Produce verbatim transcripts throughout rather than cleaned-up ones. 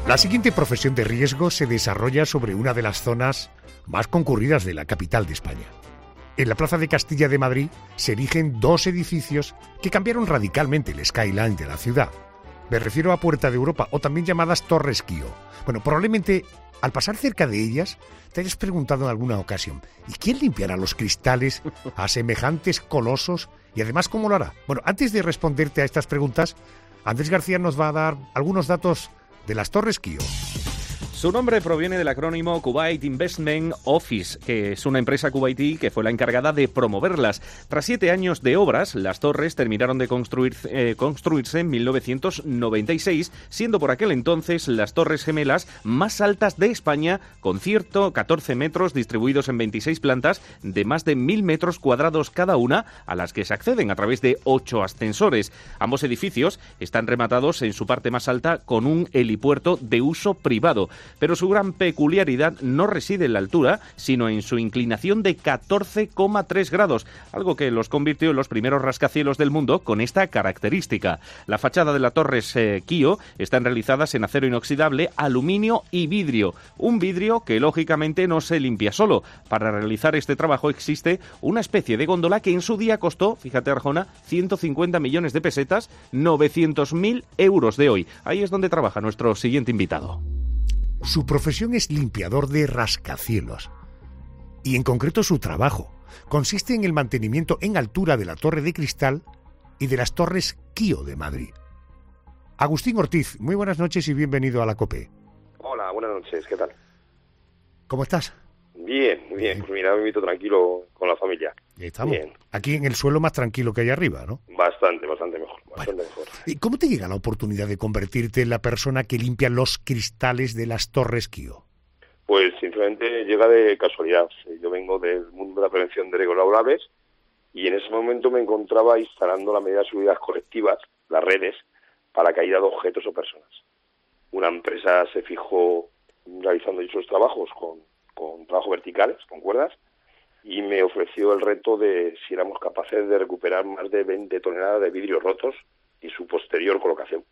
La siguiente profesión de riesgo se desarrolla sobre una de las zonas más concurridas de la capital de España. En la Plaza de Castilla de Madrid se erigen dos edificios que cambiaron radicalmente el skyline de la ciudad. Me refiero a Puerta de Europa, o también llamadas Torres Kío. Bueno, probablemente al pasar cerca de ellas te hayas preguntado en alguna ocasión, ¿y quién limpiará los cristales a semejantes colosos? Y además, ¿cómo lo hará? Bueno, antes de responderte a estas preguntas, Andrés García nos va a dar algunos datos de las Torres Kío. Su nombre proviene del acrónimo Kuwait Investment Office, que es una empresa kuwaití que fue la encargada de promoverlas. Tras siete años de obras, las torres terminaron de construir, eh, construirse en mil novecientos noventa y seis, siendo por aquel entonces las torres gemelas más altas de España, con ciento catorce metros distribuidos en veintiséis plantas de más de mil metros cuadrados cada una, a las que se acceden a través de ocho ascensores. Ambos edificios están rematados en su parte más alta con un helipuerto de uso privado. Pero su gran peculiaridad no reside en la altura, sino en su inclinación de catorce coma tres grados, algo que los convirtió en los primeros rascacielos del mundo con esta característica. La fachada de la Torres eh, Kío están realizadas en acero inoxidable, aluminio y vidrio. Un vidrio que lógicamente no se limpia solo. Para realizar este trabajo existe una especie de góndola que en su día costó, fíjate Arjona, ciento cincuenta millones de pesetas, novecientos mil euros de hoy. Ahí es donde trabaja nuestro siguiente invitado. Su profesión es limpiador de rascacielos. Y en concreto su trabajo consiste en el mantenimiento en altura de la Torre de Cristal y de las Torres Kío de Madrid. Agustín Ortiz, muy buenas noches y bienvenido a la COPE. Hola, buenas noches, ¿qué tal? ¿Cómo estás? Bien, muy bien, pues mira, me invito tranquilo con la familia. Estamos bien. Aquí en el suelo más tranquilo que hay arriba, ¿no? Bastante, bastante mejor, bastante bueno, mejor. ¿Y cómo te llega la oportunidad de convertirte en la persona que limpia los cristales de las Torres Kío? Pues sinceramente llega de casualidad. Yo vengo del mundo de la prevención de riesgos laborales y en ese momento me encontraba instalando las medidas de seguridad colectivas, las redes, para caída de objetos o personas. Una empresa se fijó realizando dichos trabajos con, con trabajos verticales, con cuerdas, y me ofreció el reto de si éramos capaces de recuperar más de veinte toneladas de vidrios rotos y su posterior colocación.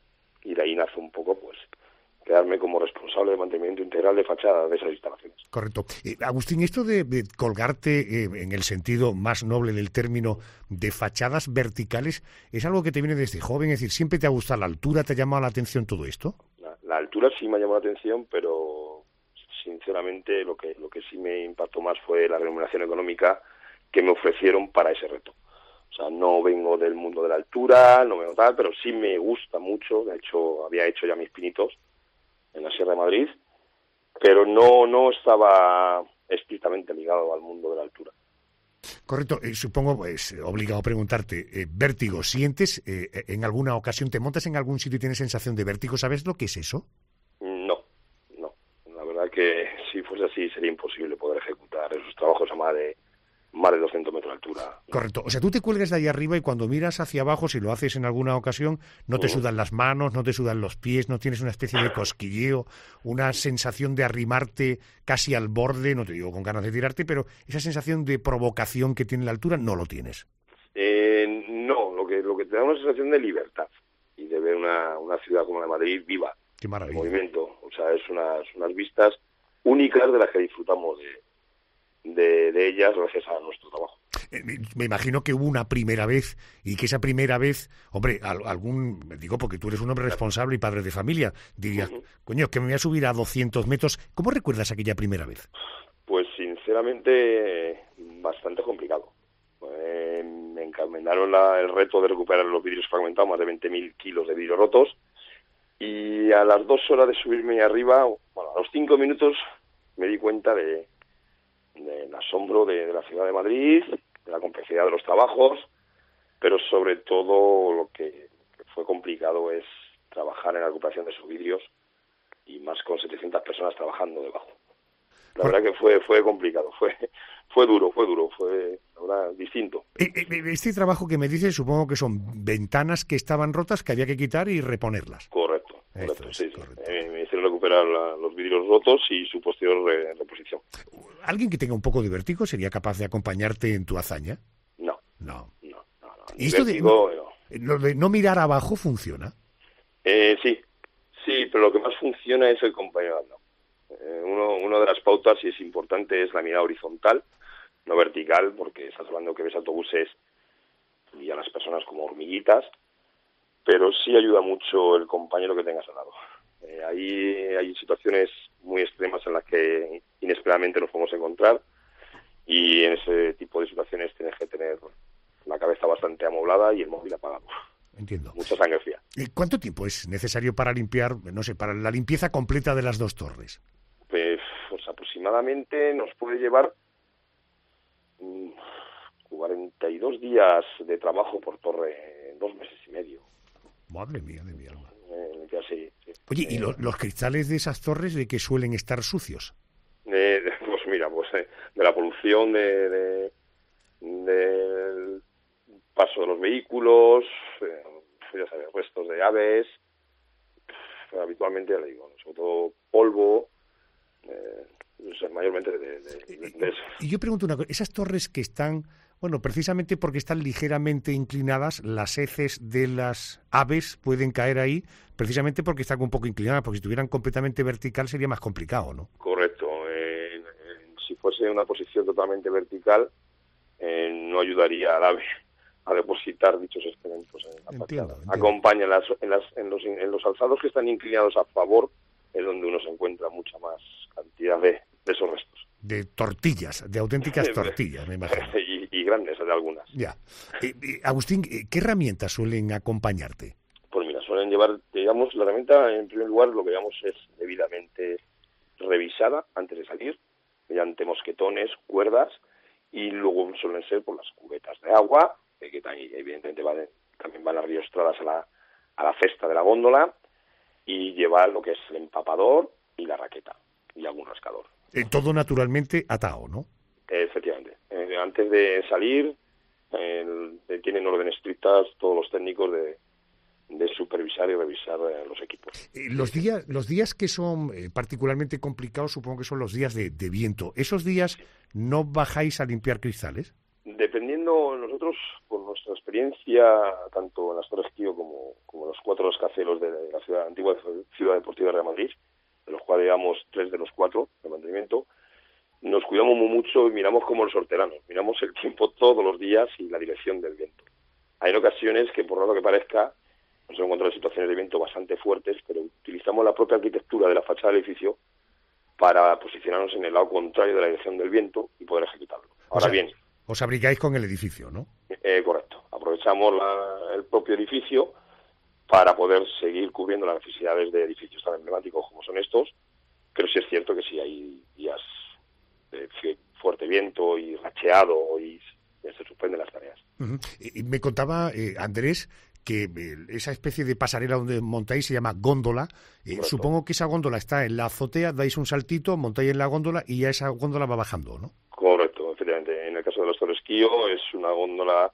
Y de ahí nace un poco, pues, quedarme como responsable de mantenimiento integral de fachada de esas instalaciones. Correcto. Eh, Agustín, esto de, de colgarte, eh, en el sentido más noble del término, de fachadas verticales, ¿es algo que te viene desde joven? Es decir, ¿siempre te ha gustado la altura? ¿Te ha llamado la atención todo esto? La, la altura sí me ha llamado la atención, pero sinceramente lo que lo que sí me impactó más fue la remuneración económica que me ofrecieron para ese reto. O sea, no vengo del mundo de la altura, no vengo tal, pero sí me gusta mucho. De hecho, había hecho ya mis pinitos en la Sierra de Madrid, pero no no estaba estrictamente ligado al mundo de la altura. Correcto. Eh, supongo, pues, obligado a preguntarte, eh, vértigo, ¿sientes eh, en alguna ocasión, te montas en algún sitio y tienes sensación de vértigo? ¿Sabes lo que es eso? No, no. La verdad que si fuese así sería imposible poder ejecutar esos trabajos a más de más de doscientos metros de altura. Correcto. O sea, tú te cuelgas de ahí arriba y cuando miras hacia abajo, si lo haces en alguna ocasión, no te uh-huh. sudan las manos, no te sudan los pies, no tienes una especie de cosquilleo, una sensación de arrimarte casi al borde, no te digo con ganas de tirarte, pero esa sensación de provocación que tiene la altura no lo tienes. Eh, no, lo que lo que te da una sensación de libertad y de ver una, una ciudad como la de Madrid viva. Qué maravilla. En movimiento. O sea, es unas, unas vistas únicas de las que disfrutamos de De, de ellas gracias a nuestro trabajo. Eh, me imagino que hubo una primera vez y que esa primera vez, hombre, algún, digo porque tú eres un hombre responsable y padre de familia, dirías, uh-huh. coño, que me voy a subir a doscientos metros. ¿Cómo recuerdas aquella primera vez? Pues sinceramente bastante complicado. Eh, me encomendaron la, el reto de recuperar los vidrios fragmentados, más de veinte mil kilos de vidrios rotos, y a las dos horas de subirme ahí arriba, bueno, a los cinco minutos me di cuenta de del asombro de, de la ciudad de Madrid, de la complejidad de los trabajos, pero sobre todo lo que, que fue complicado es trabajar en la recuperación de esos vidrios y más con setecientas personas trabajando debajo. La verdad que fue fue complicado, fue fue duro, fue duro, fue la verdad distinto. Este trabajo que me dices, supongo que son ventanas que estaban rotas que había que quitar y reponerlas. Correcto. Correcto, es, sí, correcto. sí. Eh, me hicieron recuperar la, los vidrios rotos y su posterior re, reposición. ¿Alguien que tenga un poco de vértigo sería capaz de acompañarte en tu hazaña? No. No. No, no, no. ¿Y esto vértigo, de, no. lo de no mirar abajo funciona? Eh, sí, Sí, pero lo que más funciona es el compañero de al lado. Eh, uno, una de las pautas, y es importante, es la mirada horizontal, no vertical, porque estás hablando que ves autobuses y a las personas como hormiguitas, pero sí ayuda mucho el compañero que tengas al lado. Eh, ahí hay situaciones muy extremas en las que inesperadamente nos podemos encontrar, y en ese tipo de situaciones tienes que tener la cabeza bastante amoblada y el móvil apagado. Entiendo. Mucha sangre fría. ¿Cuánto tiempo es necesario para limpiar, no sé, para la limpieza completa de las dos torres? Pues, pues aproximadamente nos puede llevar mmm, cuarenta y dos días de trabajo por torre, en dos meses y medio. Madre mía de mi alma. Eh, ya sí, sí. Oye, ¿y eh, lo, los cristales de esas torres de que suelen estar sucios? Eh, pues mira, pues eh, de la polución de, de, del paso de los vehículos, eh, ya sabes, restos de aves, eh, habitualmente, ya le digo, sobre todo polvo, eh, o sea, mayormente de, de, de, de eso. Y yo pregunto una cosa, esas torres que están, bueno, precisamente porque están ligeramente inclinadas, las heces de las aves pueden caer ahí, precisamente porque están un poco inclinadas, porque si estuvieran completamente vertical sería más complicado, ¿no? Correcto. Eh, eh, si fuese una posición totalmente vertical, eh, no ayudaría al ave a depositar dichos excrementos en la Entiendo, fachada. entiendo. Acompaña en, las, en, las, en, los, en los alzados que están inclinados a favor, es donde uno se encuentra mucha más cantidad de, de esos restos. De tortillas, de auténticas tortillas, me imagino. y, y grandes, de algunas. Ya. Eh, eh, Agustín, ¿qué herramientas suelen acompañarte? Pues mira, suelen llevar, digamos, la herramienta, en primer lugar, lo que digamos es debidamente revisada antes de salir, mediante mosquetones, cuerdas, y luego suelen ser por las cubetas de agua, eh, que también, evidentemente van, también van arriostradas a la, a la cesta de la góndola, y llevar lo que es el empapador y la raqueta, y algún rascador. Eh, todo naturalmente atado, ¿no? Eh, efectivamente. Eh, antes de salir, eh, tienen órdenes estrictas todos los técnicos de, de supervisar y revisar eh, los equipos. Eh, los días, los días que son eh, particularmente complicados, supongo que son los días de, de viento. ¿Esos días no bajáis a limpiar cristales? Dependiendo, nosotros, por nuestra experiencia, tanto en las Torres Kío como, como en los cuatro rascacielos de la ciudad, antigua Ciudad Deportiva de Real Madrid, de los cuales llevamos tres de los cuatro de mantenimiento, nos cuidamos muy mucho y miramos como los hortelanos, miramos el tiempo todos los días y la dirección del viento. Hay ocasiones que, por raro que parezca, nos hemos encontrado situaciones de viento bastante fuertes, pero utilizamos la propia arquitectura de la fachada del edificio para posicionarnos en el lado contrario de la dirección del viento y poder ejecutarlo. Ahora O sea, bien, os abrigáis con el edificio, ¿no? eh, correcto, aprovechamos la, el propio edificio para poder seguir cubriendo las necesidades de edificios tan emblemáticos como son estos, pero sí es cierto que si hay días de fuerte viento y racheado y se suspenden las tareas. Uh-huh. Y me contaba eh, Andrés que eh, esa especie de pasarela donde montáis se llama góndola. Eh, supongo que esa góndola está en la azotea, dais un saltito, montáis en la góndola y ya esa góndola va bajando, ¿no? Correcto, efectivamente. En el caso de los Torres Kío es una góndola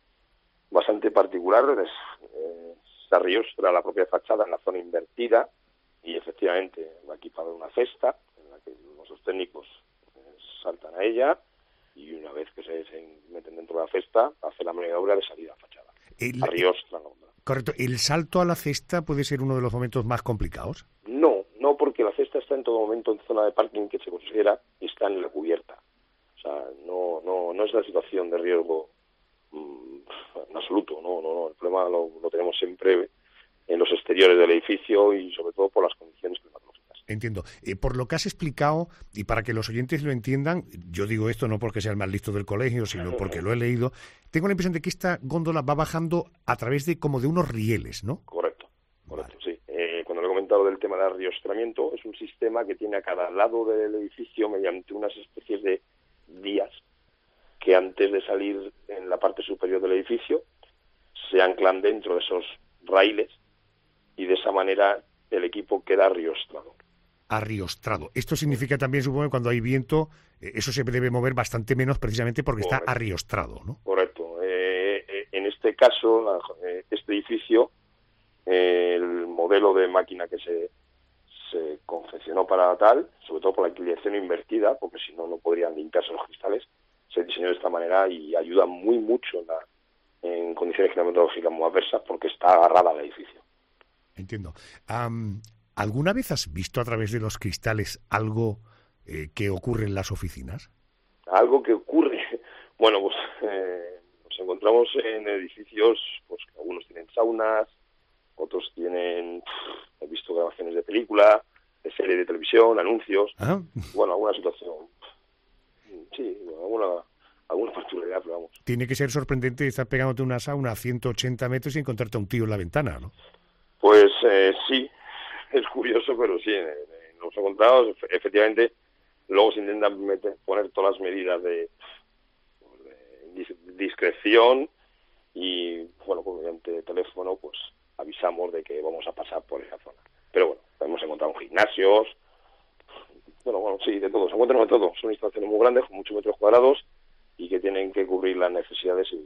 bastante particular, es, eh, se arriostra la propia fachada en la zona invertida y efectivamente va equipada una cesta en la que nuestros técnicos eh, saltan a ella y una vez que se, se meten dentro de la cesta hace la maniobra de salida a la fachada. El, Arriostra la góndola. Correcto. ¿El salto a la cesta puede ser uno de los momentos más complicados? No, no, porque la cesta está en todo momento en zona de parking que se considera y está en la cubierta. O sea, no, no, no es la situación de riesgo mmm, en absoluto, no, no, no. El problema lo, lo tenemos siempre en los exteriores del edificio y sobre todo por las condiciones climatológicas. Entiendo. Eh, por lo que has explicado, y para que los oyentes lo entiendan, yo digo esto no porque sea el más listo del colegio, sino porque lo he leído, tengo la impresión de que esta góndola va bajando a través de como de unos rieles, ¿no? Correcto, correcto, vale. Sí. Eh, cuando le he comentado del tema del arriostramiento, es un sistema que tiene a cada lado del edificio mediante unas especies de vías que antes de salir en la parte superior del edificio se anclan dentro de esos raíles y de esa manera el equipo queda arriostrado. Arriostrado. Esto significa también, supongo, que cuando hay viento, eh, eso se debe mover bastante menos precisamente porque Correcto. Está arriostrado, ¿no? Correcto. Eh, eh, en este caso, la, eh, este edificio, eh, el modelo de máquina que se, se confeccionó para tal, sobre todo por la inclinación invertida, porque si no, no podrían limpiarse los cristales, se diseñó de esta manera y ayuda muy mucho en, la, en condiciones climatológicas muy adversas porque está agarrada al edificio. Entiendo. Um, ¿Alguna vez has visto a través de los cristales algo eh, que ocurre en las oficinas? Algo que ocurre. Bueno, pues eh, nos encontramos en edificios, pues que algunos tienen saunas, otros tienen, pff, he visto grabaciones de película, de serie de televisión, anuncios. ¿Ah? Bueno, alguna situación, sí, alguna, alguna particularidad, pero vamos. Tiene que ser sorprendente estar pegándote una sauna a ciento ochenta metros y encontrarte a un tío en la ventana, ¿no? Pues eh, sí, es curioso, pero sí, eh, eh, nos encontramos, efectivamente, luego se intentan meter, poner todas las medidas de, de dis- discreción y, bueno, pues mediante teléfono, pues avisamos de que vamos a pasar por esa zona. Pero bueno, hemos encontrado gimnasios, bueno, bueno, sí, de todo, se encuentran de todo. Son instalaciones muy grandes, con muchos metros cuadrados y que tienen que cubrir las necesidades y,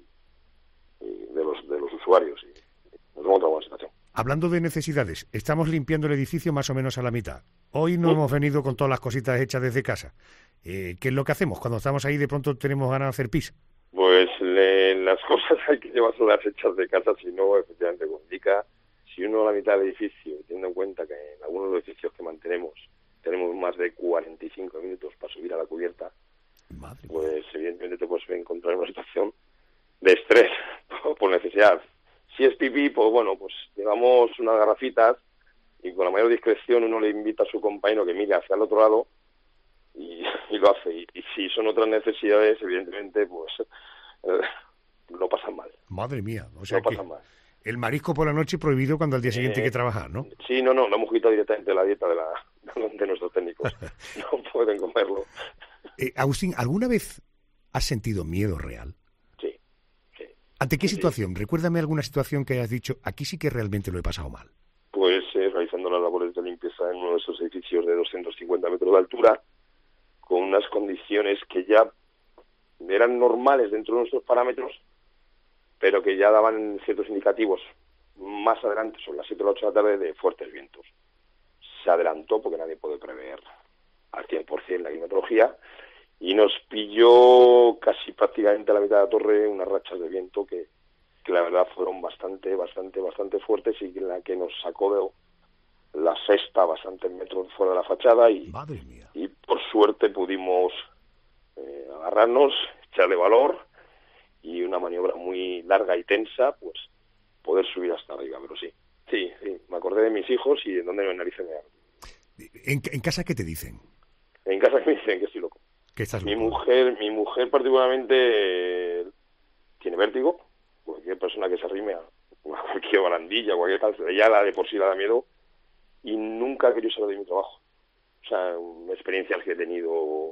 y de los de los usuarios. Y nos encontramos en una situación. Hablando de necesidades, estamos limpiando el edificio más o menos a la mitad. Hoy no ¿Sí? hemos venido con todas las cositas hechas desde casa. Eh, ¿Qué es lo que hacemos? Cuando estamos ahí de pronto tenemos ganas de hacer pis. Pues le, las cosas hay que llevarlas hechas de casa, si no, efectivamente, como indica, si uno a la mitad del edificio, teniendo en cuenta que en algunos de los edificios que mantenemos tenemos más de cuarenta y cinco minutos para subir a la cubierta, Madre pues mía. Evidentemente te puedes encontrar en una situación de estrés por necesidad. Si es pipí, pues bueno, pues llevamos unas garrafitas y con la mayor discreción uno le invita a su compañero que mire hacia el otro lado y, y lo hace. Y, y si son otras necesidades, evidentemente, pues eh, lo pasan mal. Madre mía, o sea lo que pasan mal. El marisco por la noche prohibido cuando al día siguiente eh, hay que trabajar, ¿no? Sí, no, no, lo hemos quitado directamente de la dieta de, la, de nuestros técnicos. No pueden comerlo. Eh, Agustín, ¿alguna vez has sentido miedo real? Sí, sí. ¿Ante qué sí, situación? Sí. Recuérdame alguna situación que hayas dicho, aquí sí que realmente lo he pasado mal. Pues eh, realizando las labores de limpieza en uno de esos edificios de doscientos cincuenta metros de altura, con unas condiciones que ya eran normales dentro de nuestros parámetros, pero que ya daban ciertos indicativos más adelante, son las siete o las ocho de la tarde, de fuertes vientos. Se adelantó, porque nadie puede prever al cien por ciento la climatología, y nos pilló casi prácticamente a la mitad de la torre unas rachas de viento que, que la verdad fueron bastante, bastante, bastante fuertes y en la que nos sacó de la sexta bastantes metros fuera de la fachada y, Madre mía. y por suerte pudimos eh, agarrarnos, echarle valor y una maniobra muy larga y tensa, pues poder subir hasta arriba, pero sí, sí, sí, me acordé de mis hijos y en dónde me narices me ¿En, ¿En casa qué te dicen? En casa me dicen que estoy loco. Que estás mi loco. mujer, mi mujer particularmente eh, tiene vértigo. Cualquier persona que se arrime a cualquier barandilla, cualquier tal, ella la de por sí la da miedo y nunca he querido saber de mi trabajo. O sea, experiencias que he tenido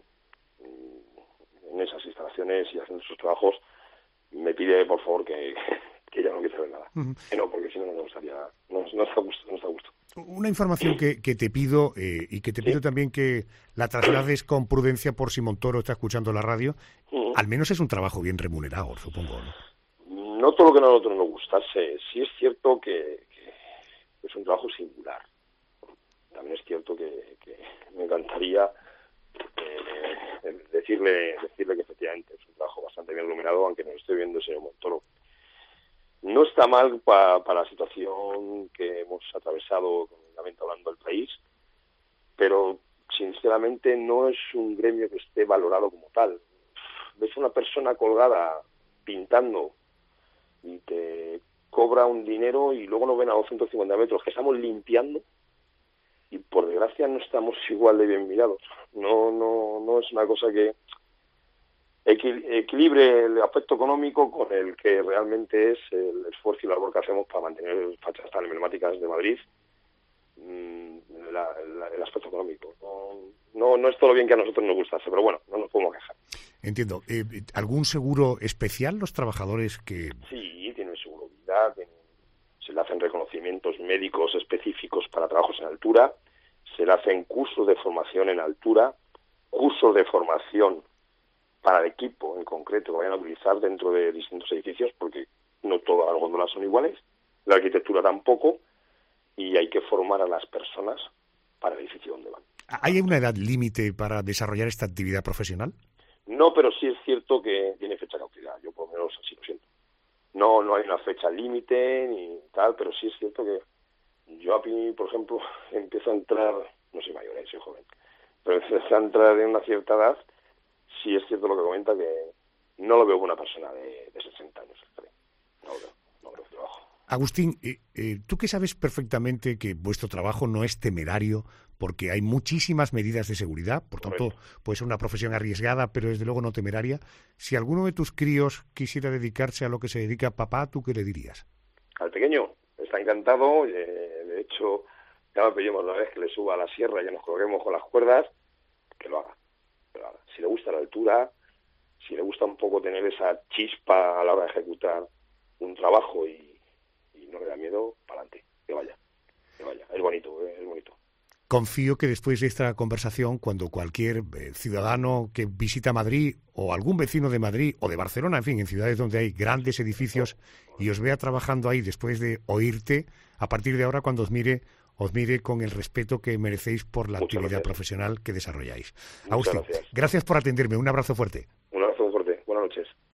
en esas instalaciones y haciendo esos trabajos, me pide por favor que, que ella no quiere saber nada. Uh-huh. Que no, porque si no no me gustaría, no, no está a gusto, no está a gusto. Una información que, que te pido eh, y que te pido ¿Sí? también que la traslades con prudencia por si Montoro está escuchando la radio. Uh-huh. Al menos es un trabajo bien remunerado, supongo, ¿no? No todo lo que a nosotros nos gustase. Sí es cierto que, que es un trabajo singular. También es cierto que, que me encantaría eh, decirle decirle que efectivamente es un trabajo bastante bien remunerado, aunque nos esté viendo el señor Montoro. No está mal pa, para la situación que hemos atravesado económicamente hablando del país, pero sinceramente no es un gremio que esté valorado como tal. Ves a una persona colgada pintando y te cobra un dinero y luego nos ven a doscientos cincuenta metros que estamos limpiando y por desgracia no estamos igual de bien mirados. No, no, no es una cosa que equilibre el aspecto económico con el que realmente es el esfuerzo y la labor que hacemos para mantener fachas tan emblemáticas de Madrid, la, la, el aspecto económico. No, no, no es todo lo bien que a nosotros nos gustase, pero bueno, no nos podemos quejar. Entiendo. Eh, ¿Algún seguro especial los trabajadores que...? Sí, tienen seguro vida, tienen, se le hacen reconocimientos médicos específicos para trabajos en altura, se le hacen cursos de formación en altura, cursos de formación para el equipo en concreto que vayan a utilizar dentro de distintos edificios, porque no todas las góndolas son iguales, la arquitectura tampoco, y hay que formar a las personas para el edificio donde van. ¿Hay una edad límite para desarrollar esta actividad profesional? No, pero sí es cierto que tiene fecha de caducidad, yo por lo menos así lo siento. No, no hay una fecha límite ni tal, pero sí es cierto que yo a mí, por ejemplo, empiezo a entrar, no soy mayor, ¿eh? Soy joven, pero empiezo a entrar en una cierta edad, sí es cierto lo que comenta, que no lo veo como una persona de, de sesenta años, ¿sabes? No lo veo, no lo veo trabajo. Agustín, eh, eh, tú que sabes perfectamente que vuestro trabajo no es temerario, porque hay muchísimas medidas de seguridad, por tanto, Correcto. puede ser una profesión arriesgada, pero desde luego no temeraria. Si alguno de tus críos quisiera dedicarse a lo que se dedica papá, ¿tú qué le dirías? Al pequeño está encantado, eh, de hecho, ya me pedimos una vez que le suba a la sierra y ya nos colguemos con las cuerdas, que lo haga, que lo haga. Si le gusta la altura, si le gusta un poco tener esa chispa a la hora de ejecutar un trabajo y, y no le da miedo, para adelante, que vaya, que vaya. Es bonito, eh, es bonito. Confío que después de esta conversación, cuando cualquier eh, ciudadano que visita Madrid o algún vecino de Madrid o de Barcelona, en fin, en ciudades donde hay grandes edificios, y os vea trabajando ahí después de oírte, a partir de ahora, cuando os mire, os mire con el respeto que merecéis por la Muchas actividad gracias. profesional que desarrolláis. Muchas Agustín, gracias. gracias por atenderme. Un abrazo fuerte. Un abrazo fuerte. Buenas noches.